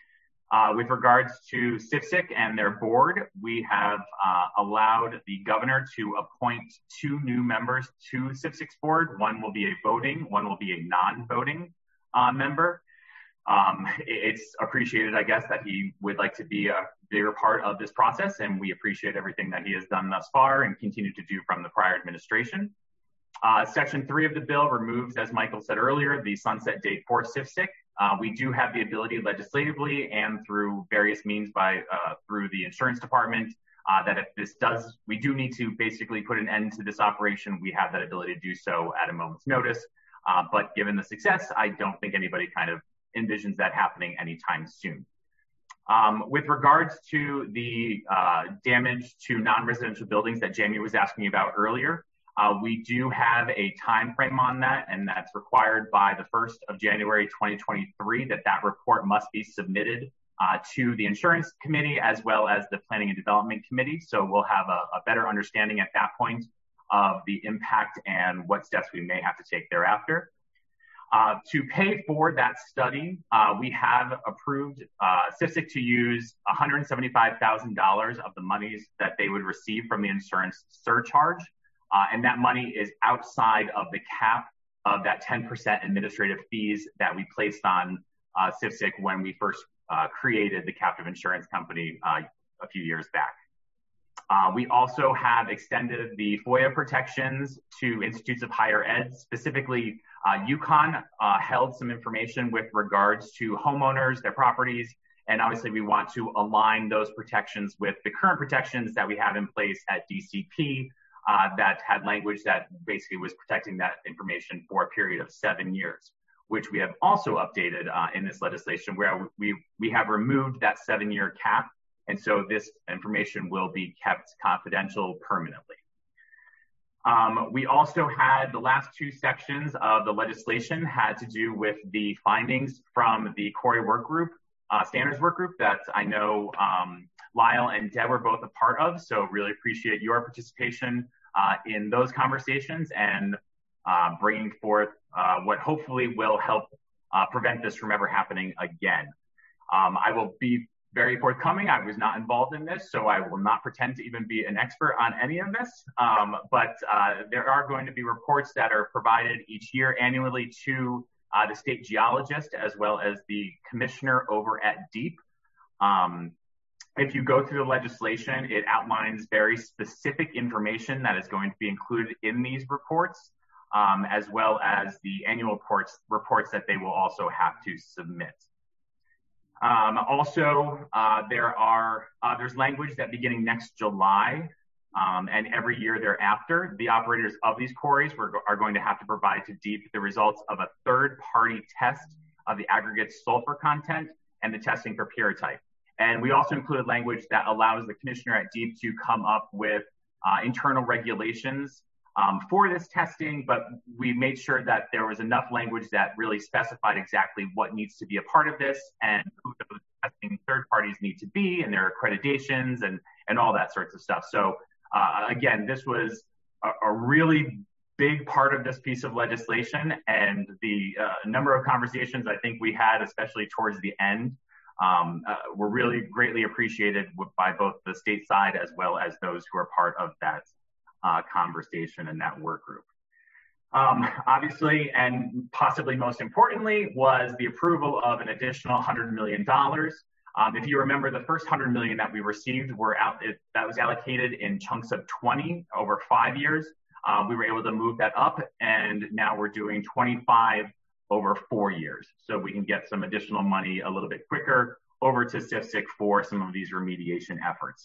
Uh, with regards to CIFSIC and their board, we have uh, allowed the governor to appoint two new members to CIFSIC's board. One will be a voting, one will be a non-voting uh, member. Um, it's appreciated, I guess, that he would like to be a bigger part of this process, and we appreciate everything that he has done thus far and continue to do from the prior administration. Uh, Section three of the bill removes, as Michael said earlier, the sunset date for CIFSIC. Uh, we do have the ability legislatively and through various means by uh, through the insurance department uh, that if this does, we do need to basically put an end to this operation. We have that ability to do so at a moment's notice. Uh, but given the success, I don't think anybody kind of envisions that happening anytime soon. Um, with regards to the uh, damage to non-residential buildings that Jamie was asking about earlier, Uh, we do have a time frame on that, and that's required by the first of January twenty twenty-three that that report must be submitted uh, to the insurance committee as well as the planning and development committee. So we'll have a, a better understanding at that point of the impact and what steps we may have to take thereafter. Uh, to pay for that study, uh, we have approved uh, CIFSIC to use one hundred seventy-five thousand dollars of the monies that they would receive from the insurance surcharge. Uh, and that money is outside of the cap of that ten percent administrative fees that we placed on uh, CIFSIC when we first uh, created the captive insurance company uh, a few years back. Uh, we also have extended the FOIA protections to institutes of higher ed. Specifically, uh, UConn uh, held some information with regards to homeowners, their properties, and obviously we want to align those protections with the current protections that we have in place at D C P. Uh, that had language that basically was protecting that information for a period of seven years, which we have also updated uh, in this legislation where we, we have removed that seven-year cap, and so this information will be kept confidential permanently. Um, we also had the last two sections of the legislation had to do with the findings from the Corey Work Group uh, standards work group that I know um, Lyle and Deb were both a part of. So really appreciate your participation uh, in those conversations and uh, bringing forth uh, what hopefully will help uh, prevent this from ever happening again. Um, I will be very forthcoming. I was not involved in this, so I will not pretend to even be an expert on any of this. Um, but uh, there are going to be reports that are provided each year annually to uh, the state geologist as well as the commissioner over at DEEP. Um, if you go through the legislation, it outlines very specific information that is going to be included in these reports, um, as well as the annual reports, reports that they will also have to submit. Um, also, uh, there are uh, there's language that beginning next July um, and every year thereafter, the operators of these quarries were, are going to have to provide to DEEP the results of a third-party test of the aggregate sulfur content and the testing for pyrrhotite. And we also included language that allows the commissioner at DEEP to come up with uh, internal regulations Um, for this testing, but we made sure that there was enough language that really specified exactly what needs to be a part of this and who those testing third parties need to be and their accreditations and, and all that sorts of stuff. So uh, again, this was a, a really big part of this piece of legislation, and the uh, number of conversations I think we had, especially towards the end, um, uh, were really greatly appreciated by both the state side as well as those who are part of that Uh, conversation in that work group. Um, obviously, and possibly most importantly, was the approval of an additional one hundred million dollars. Um, if you remember, the first one hundred million dollars that we received were out, it, that was allocated in chunks of twenty over five years. Uh, we were able to move that up, and now we're doing twenty-five over four years. So we can get some additional money a little bit quicker over to C I F S I C for some of these remediation efforts.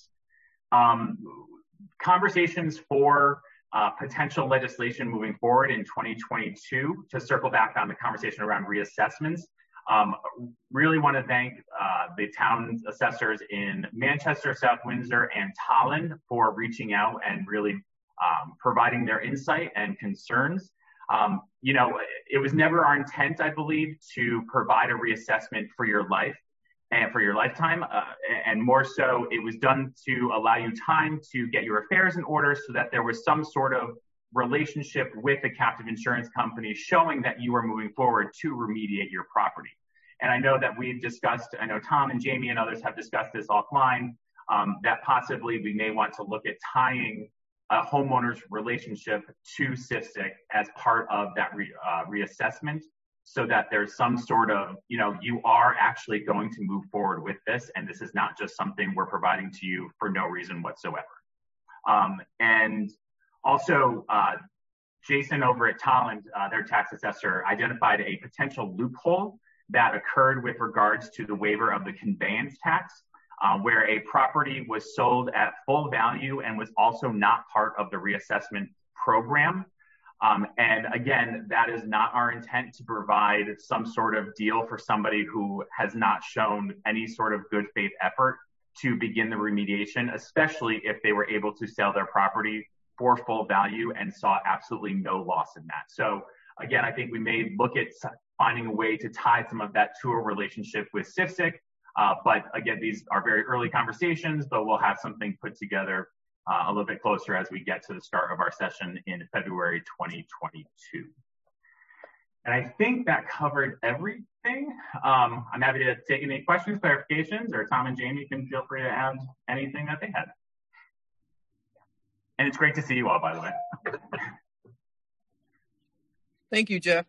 Um, Conversations for uh, potential legislation moving forward in twenty twenty-two, to circle back on the conversation around reassessments, um, really want to thank uh, the town assessors in Manchester, South Windsor, and Tolland for reaching out and really um, providing their insight and concerns. Um, you know, it was never our intent, I believe, to provide a reassessment for your life and for your lifetime, uh, and more so, it was done to allow you time to get your affairs in order so that there was some sort of relationship with the captive insurance company showing that you are moving forward to remediate your property. And I know that we've discussed, I know Tom and Jamie and others have discussed this offline, um, that possibly we may want to look at tying a homeowner's relationship to C I F S I C as part of that re, uh, reassessment, so that there's some sort of, you know, you are actually going to move forward with this, and this is not just something we're providing to you for no reason whatsoever. Um, and also, uh, Jason over at Tolland, uh, their tax assessor, identified a potential loophole that occurred with regards to the waiver of the conveyance tax, uh, where a property was sold at full value and was also not part of the reassessment program. Um, and again, that is not our intent to provide some sort of deal for somebody who has not shown any sort of good faith effort to begin the remediation, especially if they were able to sell their property for full value and saw absolutely no loss in that. So again, I think we may look at finding a way to tie some of that to a relationship with C I F S I C. Uh, but again, these are very early conversations, but we'll have something put together Uh, a little bit closer as we get to the start of our session in February twenty twenty-two. And I think that covered everything. Um, I'm happy to take any questions, clarifications, or Tom and Jamie can feel free to add anything that they had. And it's great to see you all, by the way. Thank you, Jeff.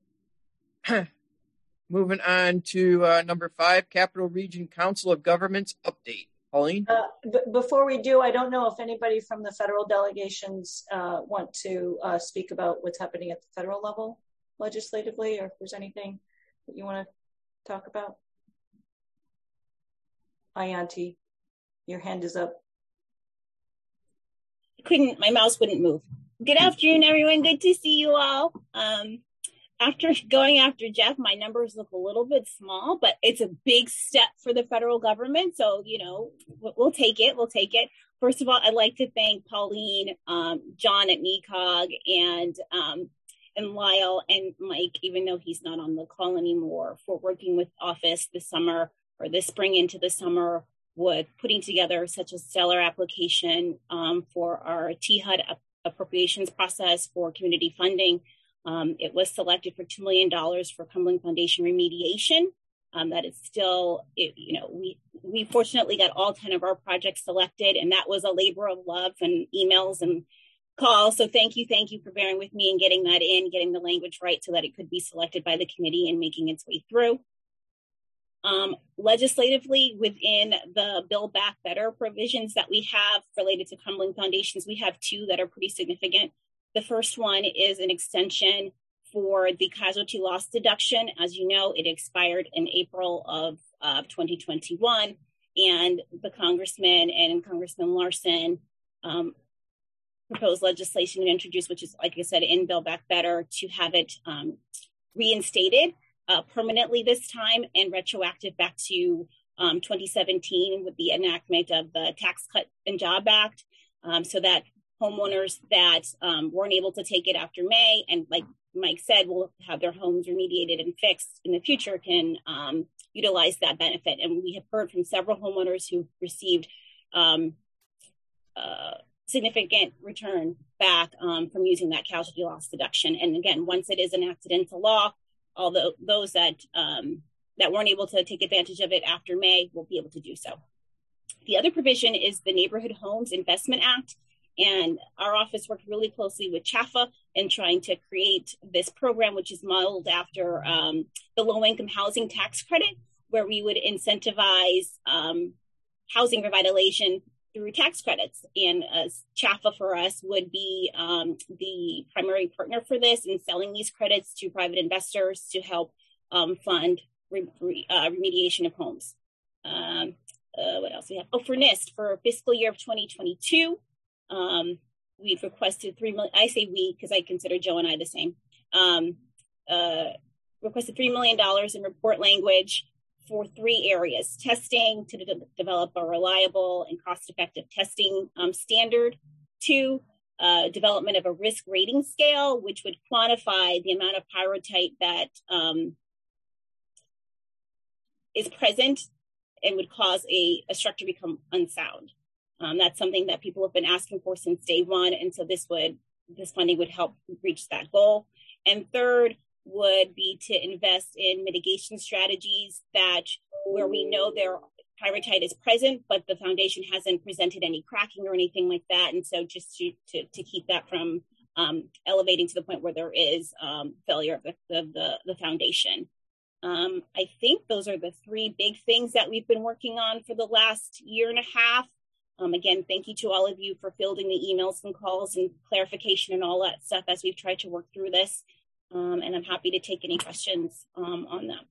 Moving on to uh, number five, Capital Region Council of Governments update. Pauline? Uh, b- before we do, I don't know if anybody from the federal delegations uh, want to uh, speak about what's happening at the federal level legislatively, or if there's anything that you want to talk about. Ayanti, your hand is up. Couldn't, my mouse wouldn't move. Good afternoon, everyone. Good to see you all. Um, After going after Jeff, my numbers look a little bit small, but it's a big step for the federal government. So, you know, we'll take it. We'll take it. First of all, I'd like to thank Pauline, um, John at N E C O G, and um, and Lyle and Mike, even though he's not on the call anymore, for working with office this summer or this spring into the summer with putting together such a stellar application um, for our T H U D appropriations process for community funding. Um, it was selected for two million dollars for Cumberland Foundation remediation. Um, that is still, it, you know, we we fortunately got all ten of our projects selected, and that was a labor of love and emails and calls. So thank you, thank you for bearing with me and getting that in, getting the language right so that it could be selected by the committee and making its way through. Um, legislatively, within the Build Back Better provisions that we have related to Cumberland Foundations, we have two that are pretty significant. The first one is an extension for the casualty loss deduction. As you know, it expired in April of uh, twenty twenty-one, and the Congressman and Congressman Larson um, proposed legislation to introduce, which is, like I said, in Build Back Better, to have it um, reinstated uh, permanently this time and retroactive back to um, twenty seventeen with the enactment of the Tax Cut and Job Act, um, so that homeowners that um, weren't able to take it after May, and like Mike said, will have their homes remediated and fixed in the future, can um, utilize that benefit. And we have heard from several homeowners who received um, uh, significant return back um, from using that casualty loss deduction. And again, once it is enacted into law, although those that um, that weren't able to take advantage of it after May will be able to do so. The other provision is the Neighborhood Homes Investment Act. And our office worked really closely with CHAFA in trying to create this program, which is modeled after um, the low-income housing tax credit, where we would incentivize um, housing revitalization through tax credits. And uh, CHAFA for us would be um, the primary partner for this in selling these credits to private investors to help um, fund re- re- uh, remediation of homes. Um, uh, what else we have? Oh, for NIST, for fiscal year of twenty twenty-two, Um, we've requested three million. I say we because I consider Joe and I the same. Um, uh, requested three million dollars in report language for three areas: testing to de- develop a reliable and cost-effective testing um, standard. Two, uh, development of a risk rating scale, which would quantify the amount of pyrrhotite that um, is present and would cause a, a structure to become unsound. Um, that's something that people have been asking for since day one. And so this would, this funding would help reach that goal. And third would be to invest in mitigation strategies that where we know there pyrrhotite is present, but the foundation hasn't presented any cracking or anything like that. And so just to, to, to keep that from um, elevating to the point where there is um, failure of the, of the, the foundation. Um, I think those are the three big things that we've been working on for the last year and a half. Um, again, thank you to all of you for fielding the emails and calls and clarification and all that stuff as we've tried to work through this. Um, and I'm happy to take any questions um, on that.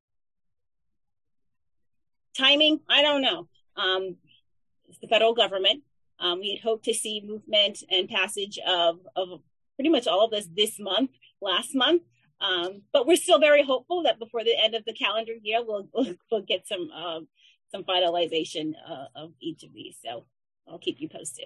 Timing, I don't know. Um, it's the federal government. Um, we had hoped to see movement and passage of, of pretty much all of this this month, last month. Um, but we're still very hopeful that before the end of the calendar year, we'll, we'll, we'll get some uh, some finalization uh, of each of these. So I'll keep you posted.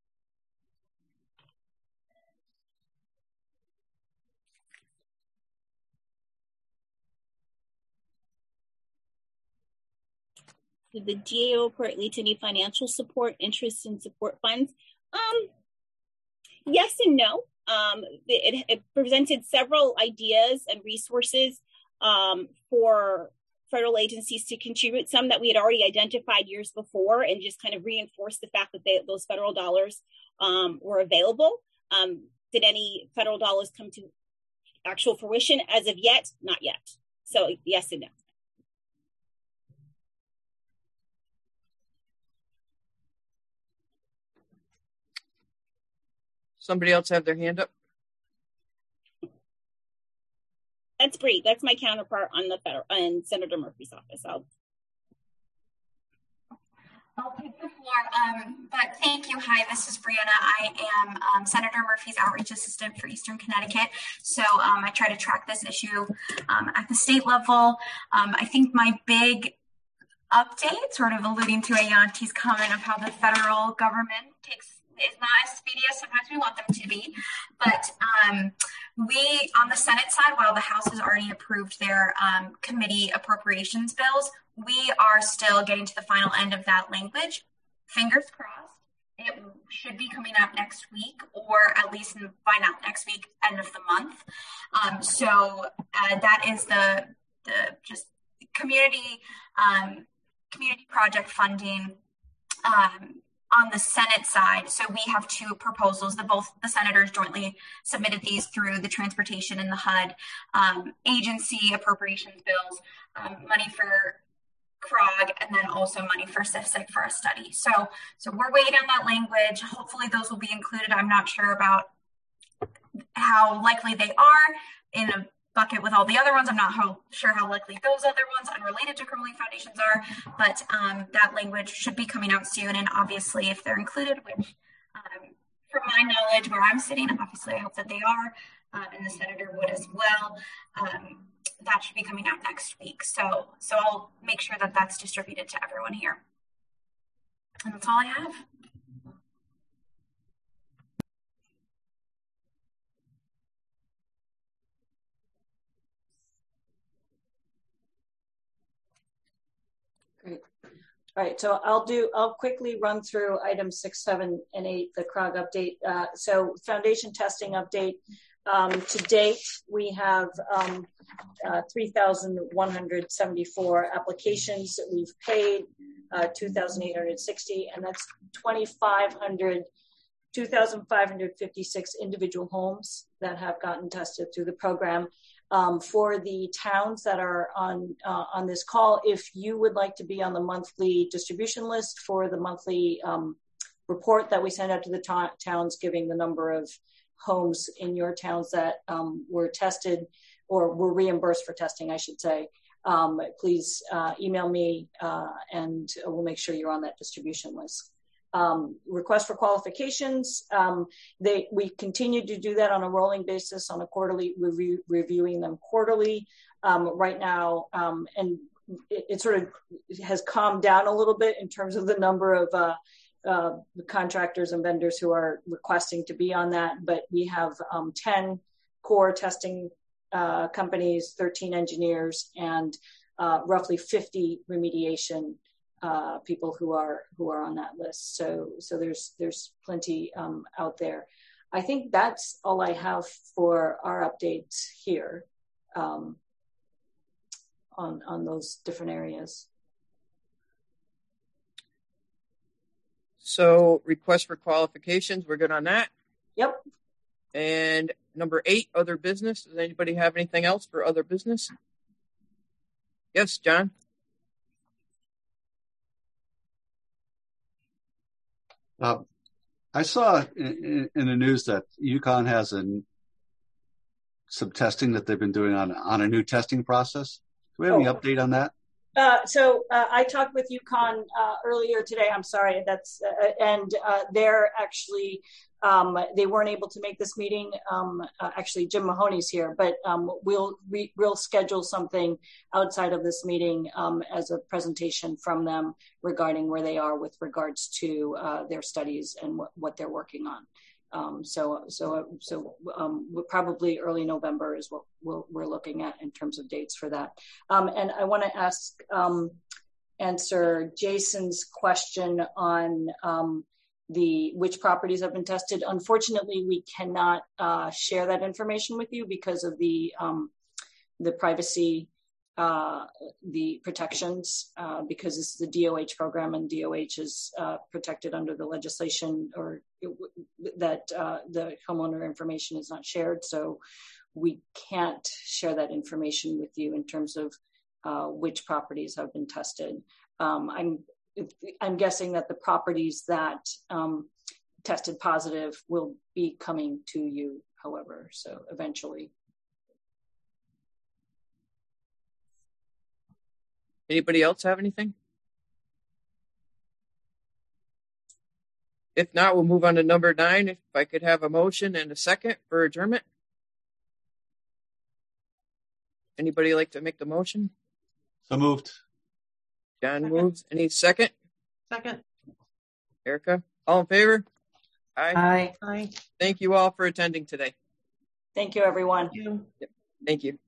Did the G A O report lead to any financial support, interest, and support funds? Um, yes and no. Um, it, it presented several ideas and resources um, for federal agencies to contribute, some that we had already identified years before, and just kind of reinforce the fact that they, those federal dollars um, were available. Um, did any federal dollars come to actual fruition? As of yet, not yet. So yes and no. Somebody else have their hand up? That's Bree. That's my counterpart on the federal, in Senator Murphy's office. I'll, I'll take the floor. Um, but thank you. Hi, this is Brianna. I am um, Senator Murphy's outreach assistant for Eastern Connecticut. So um, I try to track this issue um, at the state level. Um, I think my big update, sort of alluding to Ayanti's comment of how the federal government takes is not as speedy as sometimes we want them to be. But um, we, on the Senate side, while the House has already approved their um, committee appropriations bills, we are still getting to the final end of that language. Fingers crossed, it should be coming out next week, or at least by now next week, end of the month. Um, so uh, that is the the just community um, community project funding. Um, on the Senate side, so we have two proposals that both the senators jointly submitted these through the transportation and the H U D um, agency appropriations bills, um, money for C R O G, and then also money for C I F S I C for a study. So, so we're waiting on that language. Hopefully those will be included. I'm not sure about how likely they are in a bucket with all the other ones. I'm not how, sure how likely those other ones unrelated to criminal foundations are, but um, that language should be coming out soon. And obviously if they're included, which um, from my knowledge where I'm sitting, obviously I hope that they are, uh, and the senator would as well, um, that should be coming out next week. So, so I'll make sure that that's distributed to everyone here. And that's all I have. Great. All right, so I'll do, I'll quickly run through items six, seven, and eight, the C R O G update. Uh, so foundation testing update. Um, to date, we have um, uh, three thousand one hundred seventy-four applications that we've paid, uh, two thousand eight hundred sixty, and that's twenty-five hundred, two thousand five hundred fifty-six individual homes that have gotten tested through the program. Um, for the towns that are on uh, on this call, if you would like to be on the monthly distribution list for the monthly um, report that we send out to the ta- towns, giving the number of homes in your towns that um, were tested or were reimbursed for testing, I should say, um, please uh, email me uh, and we'll make sure you're on that distribution list. Um, request for qualifications. Um, they, we continue to do that on a rolling basis, on a quarterly review, reviewing them quarterly. Um, right now, um, and it, it sort of has calmed down a little bit in terms of the number of uh, uh, contractors and vendors who are requesting to be on that. But we have um, ten core testing uh, companies, thirteen engineers, and uh, roughly fifty remediation Uh, people who are who are on that list. So so there's there's plenty um, out there. I think that's all I have for our updates here um, on on those different areas. So request for qualifications, we're good on that? Yep. And number eight, other business. Does anybody have anything else for other business? Yes, John. Uh, I saw in, in the news that UConn has an, some testing that they've been doing on, on a new testing process. Do we have oh. any update on that? Uh, so uh, I talked with UConn uh, earlier today. I'm sorry, that's uh, and uh, they're actually um, they weren't able to make this meeting. Um, uh, actually, Jim Mahoney's here, but um, we'll re- we'll schedule something outside of this meeting um, as a presentation from them regarding where they are with regards to uh, their studies and what, what they're working on. Um, so, so, so um, we're probably early November is what we'll, we're looking at in terms of dates for that. Um, and I want to ask, um, answer Jason's question on um, the which properties have been tested. Unfortunately, we cannot uh, share that information with you because of the um, the privacy, uh, the protections, uh, because this is the D O H program, and D O H is uh, protected under the legislation, or it, that uh, the homeowner information is not shared. So we can't share that information with you in terms of uh, which properties have been tested. Um, I'm I'm guessing that the properties that um, tested positive will be coming to you, however, so eventually. Anybody else have anything? If not, we'll move on to number nine. If I could have a motion and a second for adjournment. Anybody like to make the motion? So moved. John moves. Any second? Second. Erica? All in favor? Aye. Aye. Aye. Thank you all for attending today. Thank you, everyone. Thank you. Thank you.